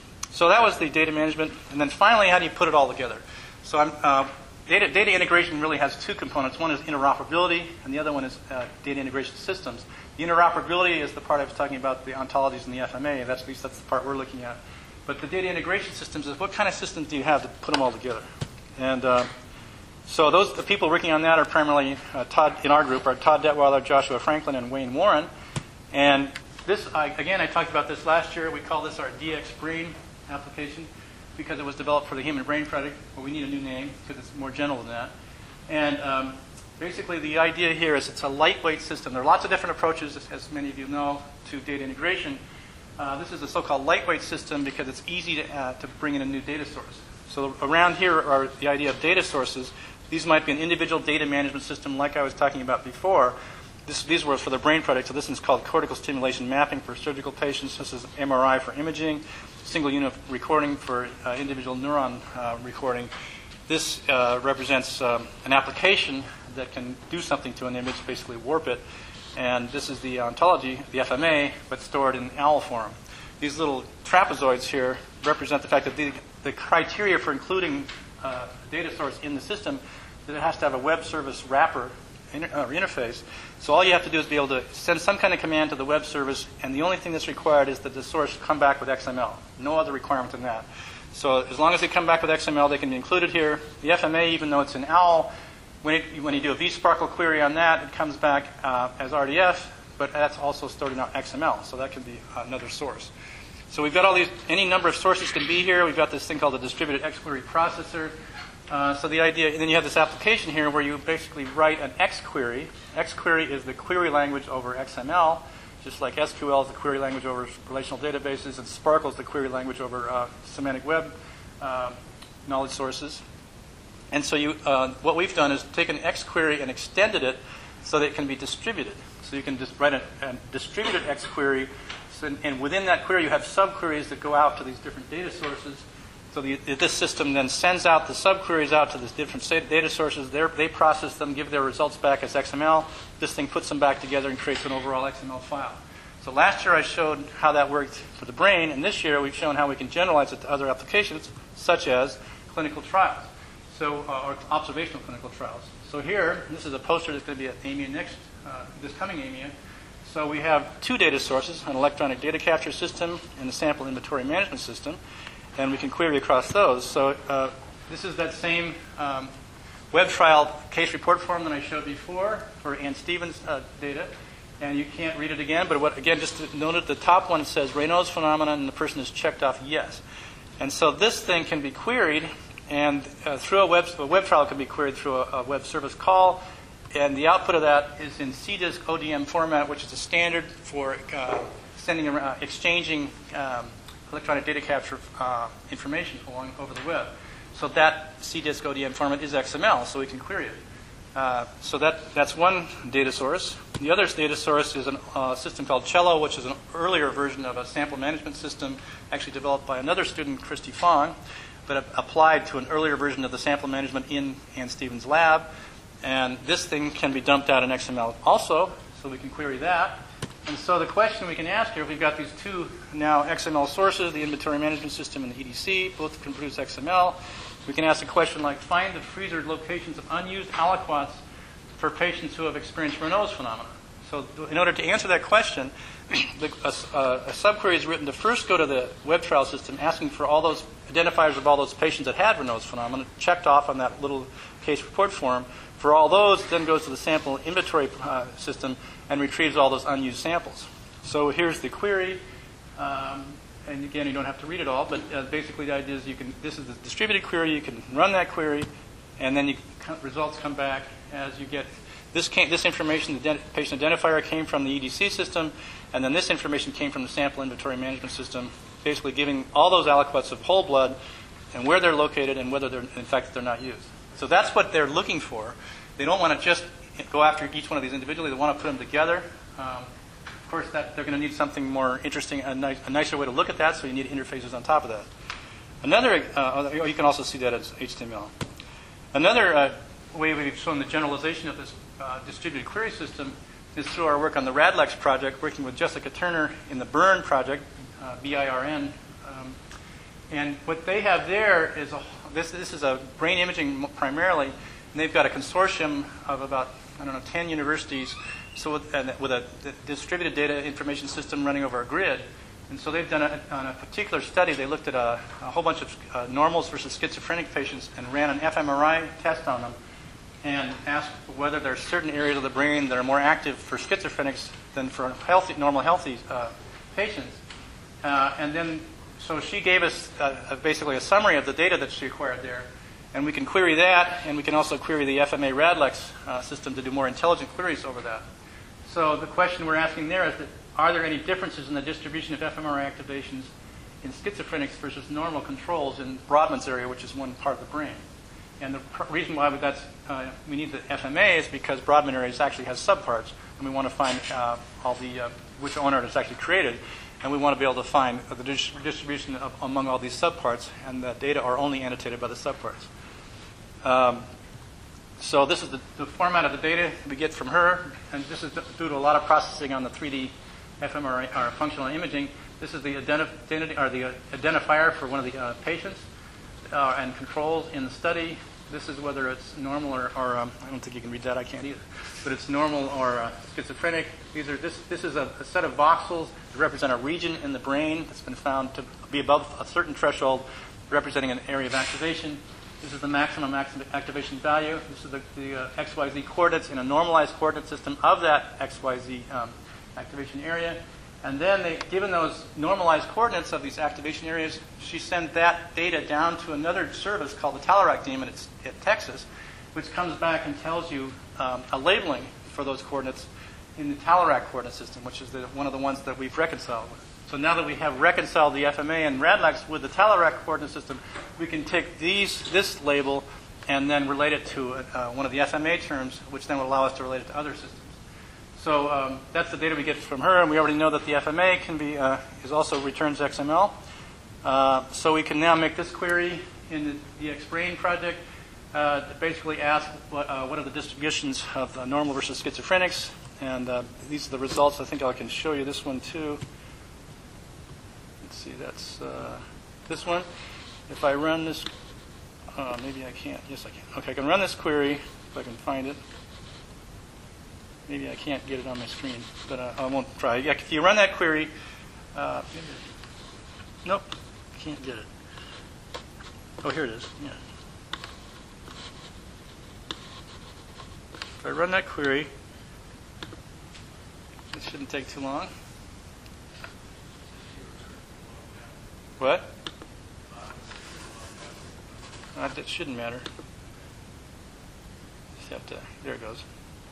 So that was the data management. And then finally, how do you put it all together? So I'm, uh, data, data integration really has two components. One is interoperability, and the other one is uh, data integration systems. The interoperability is the part I was talking about, the ontologies and the F M A. That's, at least that's the part we're looking at. But the data integration systems is what kind of systems do you have to put them all together? And uh, so those the people working on that are primarily uh, Todd, in our group, are Todd Detweiler, Joshua Franklin, and Wayne Warren. And this, I, again, I talked about this last year. We call this our D X Brain application because it was developed for the Human Brain Project, but we need a new name because it's more general than that. And um, basically the idea here is it's a lightweight system. There are lots of different approaches, as, as many of you know, to data integration. Uh, this is a so-called lightweight system because it's easy to, uh, to bring in a new data source. So around here are the idea of data sources. These might be an individual data management system like I was talking about before. This, these were for the Brain Project, so this is called cortical stimulation mapping for surgical patients. This is M R I for imaging, single unit recording for uh, individual neuron uh, recording. This uh, represents um, an application that can do something to an image, basically warp it. And this is the ontology, the F M A, but stored in OWL form. These little trapezoids here represent the fact that the, the criteria for including uh, a data source in the system that it has to have a web service wrapper inter- uh, interface. So all you have to do is be able to send some kind of command to the web service, and the only thing that's required is that the source come back with X M L. No other requirement than that. So as long as they come back with X M L, they can be included here. The F M A, even though it's in OWL, when, it, when you do a vSparkle query on that, it comes back uh, as R D F, but that's also stored in X M L, so that can be another source. So we've got all these, any number of sources can be here. We've got this thing called the distributed X-query processor. Uh, so the idea, and then you have this application here where you basically write an X query. X query is the query language over X M L, just like S Q L is the query language over relational databases, and Sparkle is the query language over uh, semantic web uh, knowledge sources. And so you, uh, what we've done is taken X query and extended it so that it can be distributed. So you can just write a, a distributed X query, so, and within that query you have subqueries that go out to these different data sources. So the, this system then sends out the subqueries out to these different data sources. They're, they process them, give their results back as X M L. This thing puts them back together and creates an overall X M L file. So last year I showed how that worked for the brain, and this year we've shown how we can generalize it to other applications, such as clinical trials, so uh, or observational clinical trials. So here, this is a poster that's going to be at A M I A next, uh, this coming A M I A. So we have two data sources, an electronic data capture system and a sample inventory management system. And we can query across those. So uh, this is that same um, web trial case report form that I showed before for Ann Stevens' uh, data. And you can't read it again, but what, again, just to note at the top one, it says Raynaud's phenomenon, and the person has checked off yes. And so this thing can be queried, and uh, through a web, a web trial can be queried through a, a web service call. And the output of that is in C DISC O D M format, which is a standard for uh, sending, uh, exchanging um, electronic data capture uh, information along over the web. So that C DISC O D M format is X M L, so we can query it. Uh, so that, that's one data source. The other data source is a uh, system called Cello, which is an earlier version of a sample management system actually developed by another student, Christy Fong, but applied to an earlier version of the sample management in Ann Stevens' lab. And this thing can be dumped out in X M L also, so we can query that. And so the question we can ask here, we've got these two now X M L sources, the inventory management system and the E D C, both can produce X M L. We can ask a question like, find the freezer locations of unused aliquots for patients who have experienced Raynaud's phenomena. So in order to answer that question, the, a, a subquery is written to first go to the web trial system asking for all those identifiers of all those patients that had Raynaud's phenomenon, checked off on that little case report form. For all those, then goes to the sample inventory uh, system and retrieves all those unused samples. So here's the query. Um, and again, you don't have to read it all, but uh, basically the idea is you can, this is the distributed query, you can run that query, and then you, results come back as you get, this, came, this information, the patient identifier came from the E D C system, and then this information came from the sample inventory management system, basically giving all those aliquots of whole blood and where they're located and whether they're, in fact, they're not used. So that's what they're looking for. They don't want to just go after each one of these individually. They want to put them together. Um, of course, that they're going to need something more interesting, a, nice, a nicer way to look at that, so you need interfaces on top of that. Another, uh, you can also see that as H T M L. Another uh, way we've shown the generalization of this uh, distributed query system is through our work on the RADLEX project, working with Jessica Turner in the BIRN project, uh, B I R N. Um, and what they have there is, a, this, this is a brain imaging primarily, and they've got a consortium of about, I don't know, ten universities, so with, uh, with a distributed data information system running over a grid. And so they've done a, on a particular study, they looked at a, a whole bunch of uh, normals versus schizophrenic patients and ran an fMRI test on them and asked whether there are certain areas of the brain that are more active for schizophrenics than for healthy, normal healthy uh, patients. Uh, and then, so she gave us uh, a, basically a summary of the data that she acquired there. And we can query that, and we can also query the F M A RADLEX uh, system to do more intelligent queries over that. So the question we're asking there is that, are there any differences in the distribution of fMRI activations in schizophrenics versus normal controls in Brodmann's area, which is one part of the brain? And the pr- reason why we, that's, uh, we need the F M A is because Brodmann areas actually has subparts, and we want to find uh, all the uh, which owner it's actually created, and we want to be able to find the dis- distribution of, among all these subparts, and the data are only annotated by the subparts. Um, so this is the, the format of the data we get from her, and this is due to a lot of processing on the three D fMRI or functional imaging. This is the identif- identity or the uh, identifier for one of the uh, patients uh, and controls in the study. This is whether it's normal or, or um, I don't think you can read that. I can't either. But it's normal or uh, schizophrenic. These are this. This is a, a set of voxels that represent a region in the brain that's been found to be above a certain threshold, representing an area of activation. This is the maximum activation value. This is the, the uh, X Y Z coordinates in a normalized coordinate system of that X Y Z um, activation area. And then, they, given those normalized coordinates of these activation areas, she sent that data down to another service called the Talairac daemon at, at Texas, which comes back and tells you um, a labeling for those coordinates in the Talairac coordinate system, which is the, one of the ones that we've reconciled with. So now that we have reconciled the F M A and RADLEX with the Talairac coordinate system, we can take these, this label and then relate it to uh, one of the F M A terms, which then will allow us to relate it to other systems. So um, that's the data we get from her, and we already know that the F M A can be uh, is also returns X M L. Uh, so we can now make this query in the, the X-Brain project uh, to basically ask what, uh, what are the distributions of uh, normal versus schizophrenics, and uh, these are the results. I think I can show you this one too. Let's see, that's uh, this one. If I run this, uh, maybe I can't. Yes, I can. Okay, I can run this query if I can find it. Maybe I can't get it on my screen, but uh, I won't try. Yeah, if you run that query, uh, nope, can't get it. Oh, here it is. Yeah. If I run that query, it shouldn't take too long. What? Uh, that shouldn't matter. Just have to. There it goes.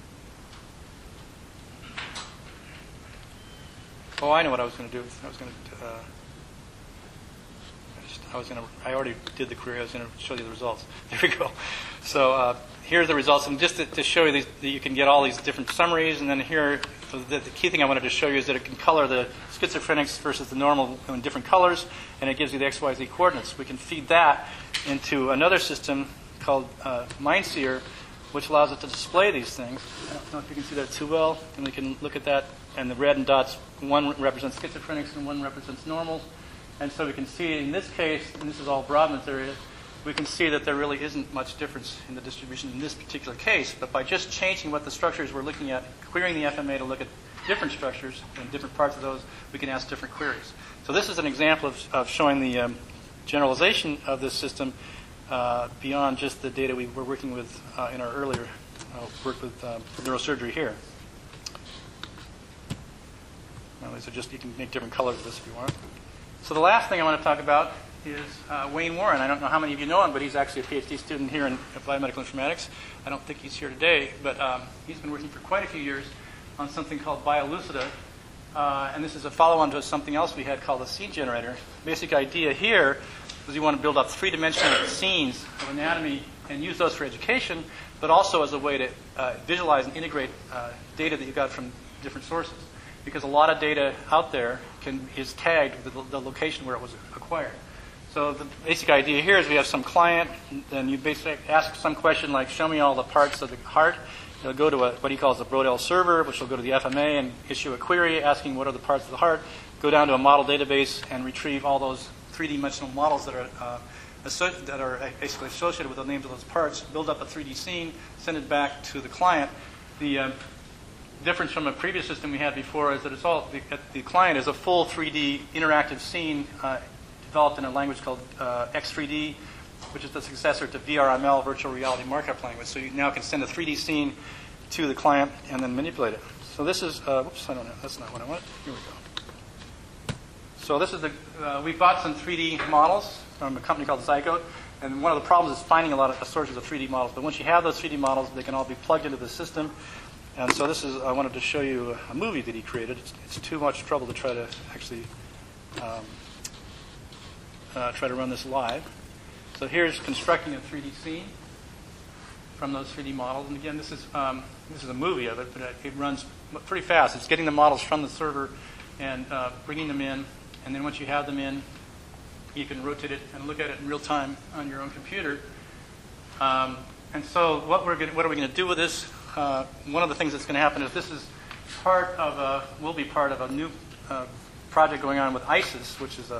Oh, I know what I was going to do. I was going to. Uh, I, just, I was going to. I already did the query. I was going to show you the results. There we go. So uh, here are the results, and just to, to show you these, that you can get all these different summaries. And then here, the, the key thing I wanted to show you is that it can color the schizophrenics versus the normal in different colors, and it gives you the X Y Z coordinates. We can feed that into another system called uh, MindSeer, which allows it to display these things. I don't know if you can see that too well. And we can look at that. And the red and dots, one represents schizophrenics and one represents normals. And so we can see in this case, and this is all Brodmann's area, we can see that there really isn't much difference in the distribution in this particular case. But by just changing what the structures we're looking at, querying the F M A to look at different structures and different parts of those, we can ask different queries. So this is an example of, of showing the um, generalization of this system uh, beyond just the data we were working with uh, in our earlier uh, work with um, neurosurgery here. Well, these are just, you can make different colors of this if you want. So the last thing I want to talk about is uh, Wayne Warren. I don't know how many of you know him, but he's actually a PhD student here in biomedical informatics. I don't think he's here today, but um, he's been working for quite a few years on something called BioLucida. Uh, and this is a follow-on to something else we had called the scene generator. Basic idea here is you want to build up three-dimensional scenes of anatomy and use those for education, but also as a way to uh, visualize and integrate uh, data that you got from different sources. Because a lot of data out there can, is tagged with the, the location where it was acquired. So the basic idea here is we have some client, and you basically ask some question like, show me all the parts of the heart. It'll go to a, what he calls a Brodel server, which will go to the F M A and issue a query asking what are the parts of the heart, go down to a model database and retrieve all those three-dimensional models that are, uh, asso- that are basically associated with the names of those parts, build up a three D scene, send it back to the client. The uh, difference from a previous system we had before is that it's all, the, the client is a full three D interactive scene uh, developed in a language called uh, X three D, which is the successor to V R M L, Virtual Reality Markup Language. So you now can send a three D scene to the client and then manipulate it. So this is, uh, whoops, I don't know, that's not what I want. Here we go. So this is the, uh, we bought some three D models from a company called Zygote, and one of the problems is finding a lot of sources of three D models. But once you have those three D models, they can all be plugged into the system. And so this is, I wanted to show you a movie that he created. It's, it's too much trouble to try to actually um, uh, try to run this live. So here's constructing a three D scene from those three D models. And again, this is um, this is a movie of it, but it runs pretty fast. It's getting the models from the server and uh, bringing them in. And then once you have them in, you can rotate it and look at it in real time on your own computer. Um, and so what we're gonna, what are we going to do with this? Uh, one of the things that's going to happen is this is part of a, will be part of a new uh, project going on with ISIS, which is a,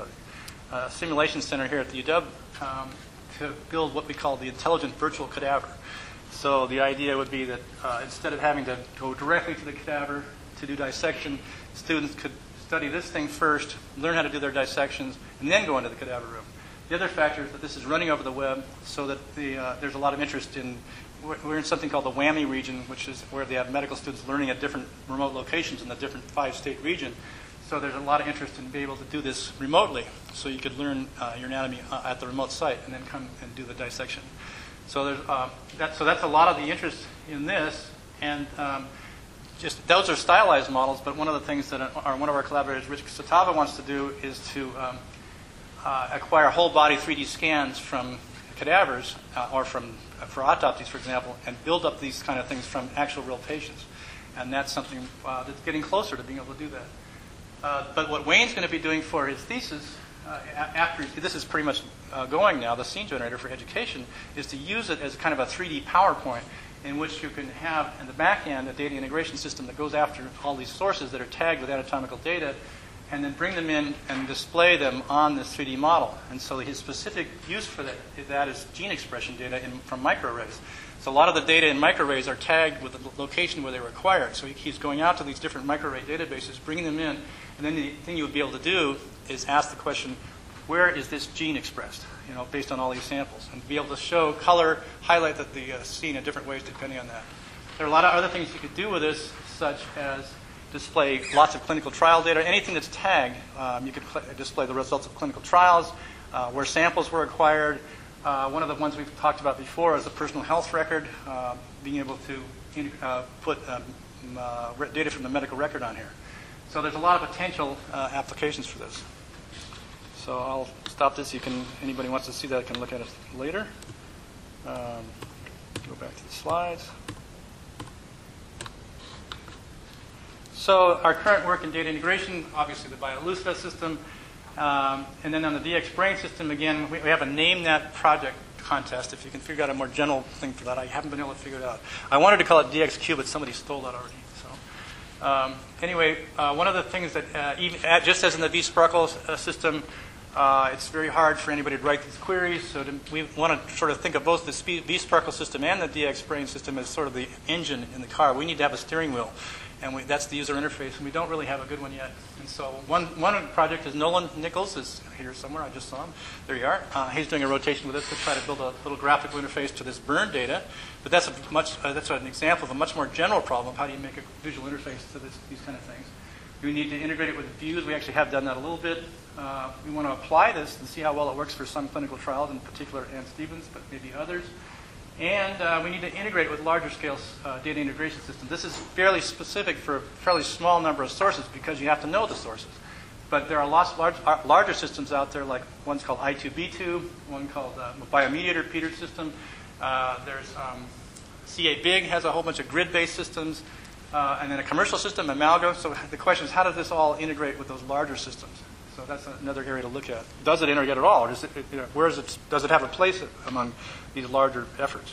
a simulation center here at the U W, um, to build what we call the intelligent virtual cadaver. So the idea would be that uh, instead of having to go directly to the cadaver to do dissection, students could study this thing first, learn how to do their dissections, and then go into the cadaver room. The other factor is that this is running over the web, so that the, uh, there's a lot of interest in, we're in something called the WWAMI region, which is where they have medical students learning at different remote locations in the different five-state region. So there's a lot of interest in being able to do this remotely, so you could learn uh, your anatomy uh, at the remote site and then come and do the dissection. So there's uh, that. So that's a lot of the interest in this, and um, just those are stylized models. But one of the things that our, one of our collaborators, Rich Satava, wants to do is to um, uh, acquire whole body three D scans from cadavers uh, or from uh, for autopsies, for example, and build up these kind of things from actual real patients. And that's something uh, that's getting closer to being able to do that. Uh, but what Wayne's going to be doing for his thesis, uh, after this is pretty much uh, going now, the scene generator for education, is to use it as kind of a three D PowerPoint in which you can have in the back end a data integration system that goes after all these sources that are tagged with anatomical data and then bring them in and display them on this three D model. And so his specific use for that, that is gene expression data in, from microarrays. So a lot of the data in microarrays are tagged with the location where they were acquired. So he keeps going out to these different microarray databases, bringing them in, and then the thing you would be able to do is ask the question, where is this gene expressed, you know, based on all these samples, and be able to show color, highlight the, the uh, scene in different ways depending on that. There are a lot of other things you could do with this, such as display lots of clinical trial data. Anything that's tagged, um, you could cl- display the results of clinical trials, uh, where samples were acquired. Uh, one of the ones we've talked about before is the personal health record, uh, being able to in, uh, put um, uh, data from the medical record on here. So there's a lot of potential uh, applications for this. So I'll stop this. You can, anybody wants to see that can look at it later. Um, go back to the slides. So our current work in data integration, obviously the BioLucida system, um, and then on the D X Brain system, again, we, we have a Name That project contest. If you can figure out a more general thing for that, I haven't been able to figure it out. I wanted to call it D X Q, but somebody stole that already. So um, anyway, uh, one of the things that, uh, even, uh, just as in the vSparkle uh, system, Uh, it's very hard for anybody to write these queries, so to, we want to sort of think of both the vSPARQL system and the D X Brain system as sort of the engine in the car. We need to have a steering wheel, and we, that's the user interface, and we don't really have a good one yet. And so one, one project is Nolan Nichols, is here somewhere, I just saw him. There you are. Uh, he's doing a rotation with us to try to build a little graphical interface to this burn data, but that's, a much, uh, that's an example of a much more general problem. How do you make a visual interface to this, these kind of things? We need to integrate it with views. We actually have done that a little bit. Uh, we want to apply this and see how well it works for some clinical trials, in particular Ann Stevens, but maybe others. And uh, we need to integrate it with larger scale uh, data integration systems. This is fairly specific for a fairly small number of sources because you have to know the sources. But there are lots of large, uh, larger systems out there, like one's called I two B two, one called uh, Biomediator Peter system. Uh, there's um, C A Big has a whole bunch of grid-based systems. Uh, and then a commercial system, Amalgam. So the question is, how does this all integrate with those larger systems? So that's another area to look at. Does it integrate at all, or does it, you know, where is it? Does it have a place among these larger efforts?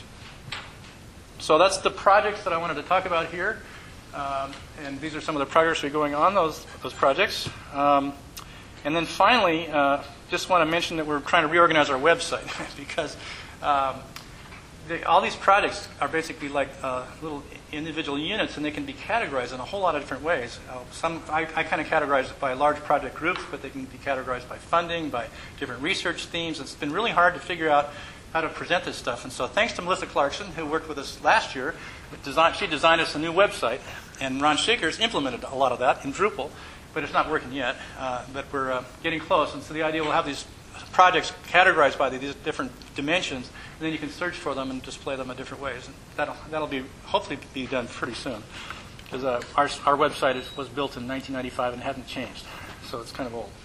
So that's the projects that I wanted to talk about here, um, and these are some of the progress we're going on those those projects. Um, and then finally, uh, just want to mention that we're trying to reorganize our website because. Um, They, all these projects are basically like uh, little individual units, and they can be categorized in a whole lot of different ways. Uh, some I, I kind of categorize it by large project groups, but they can be categorized by funding, by different research themes. It's been really hard to figure out how to present this stuff. And so thanks to Melissa Clarkson, who worked with us last year, design, she designed us a new website, and Ron Shakers implemented a lot of that in Drupal, but it's not working yet. Uh, but we're uh, getting close, and so the idea we'll have these projects categorized by these different dimensions, and then you can search for them and display them in different ways. And that'll, that'll be hopefully be done pretty soon, because uh, our, our website is, was built in nineteen ninety-five and hasn't changed, so it's kind of old.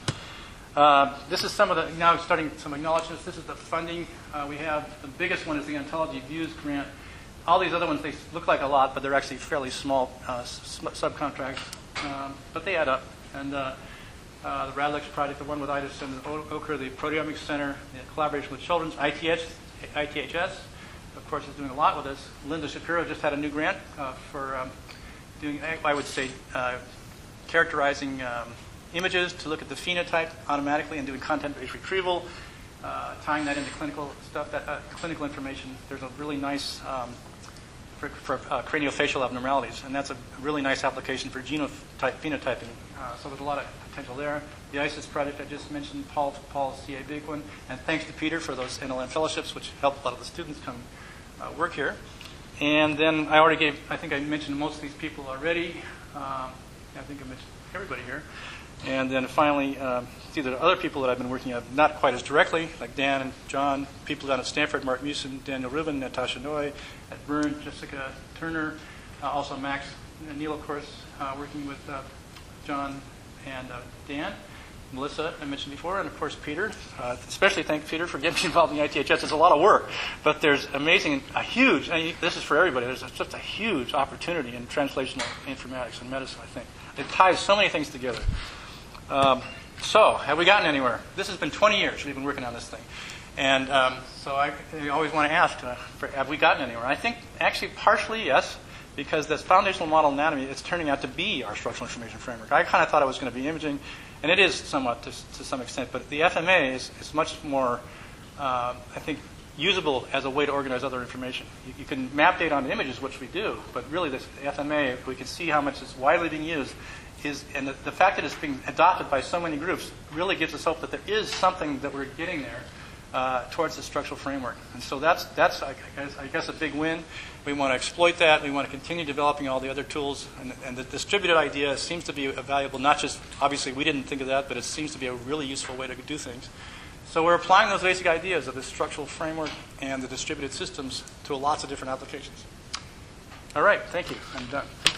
Uh, this is some of the, now starting some acknowledgments. This is the funding uh, we have. The biggest one is the Ontology Views grant. All these other ones, they look like a lot, but they're actually fairly small uh, subcontracts, um, but they add up. And uh, Uh, the RADLEX project, the one with IDAS and Ochre, the Proteomics Center, the collaboration with Children's, I T H, I T H S, of course, is doing a lot with us. Linda Shapiro just had a new grant uh, for um, doing, I would say, uh, characterizing um, images to look at the phenotype automatically and doing content-based retrieval, uh, tying that into clinical stuff, that uh, clinical information. There's a really nice um, for, for uh, craniofacial abnormalities, and that's a really nice application for genotype phenotyping. Uh, so there's a lot of potential there. The ISIS project I just mentioned, Paul, Paul's C A Big one, and thanks to Peter for those N L M fellowships, which helped a lot of the students come uh, work here. And then I already gave, I think I mentioned most of these people already. Um, I think I mentioned everybody here. And then finally, um, see the other people that I've been working at, not quite as directly, like Dan and John, people down at Stanford, Mark Musin, Daniel Rubin, Natasha Noy, at Bern, Jessica Turner, uh, also Max Neal, of course, uh, working with uh, John and uh, Dan, Melissa, I mentioned before, and of course Peter. Uh, especially thank Peter for getting me involved in the I T H S. It's a lot of work, but there's amazing, a huge, I mean, this is for everybody, there's just a huge opportunity in translational informatics and medicine, I think. It ties so many things together. Um, so, have we gotten anywhere? This has been twenty years we've been working on this thing. And um, so I, I always want to ask, uh, for, have we gotten anywhere? I think actually partially yes, because this foundational model anatomy is turning out to be our structural information framework. I kind of thought it was going to be imaging, and it is somewhat to, to some extent, but the F M A is, is much more, uh, I think, usable as a way to organize other information. You, you can map data onto images, which we do, but really this F M A, if we can see how much it's widely being used, is, and the, the fact that it's being adopted by so many groups really gives us hope that there is something that we're getting there uh, towards the structural framework. And so that's, that's I, guess, I guess, a big win. We want to exploit that. We want to continue developing all the other tools. And, and the distributed idea seems to be valuable, not just, obviously, we didn't think of that, but it seems to be a really useful way to do things. So we're applying those basic ideas of the structural framework and the distributed systems to lots of different applications. All right, thank you. I'm done.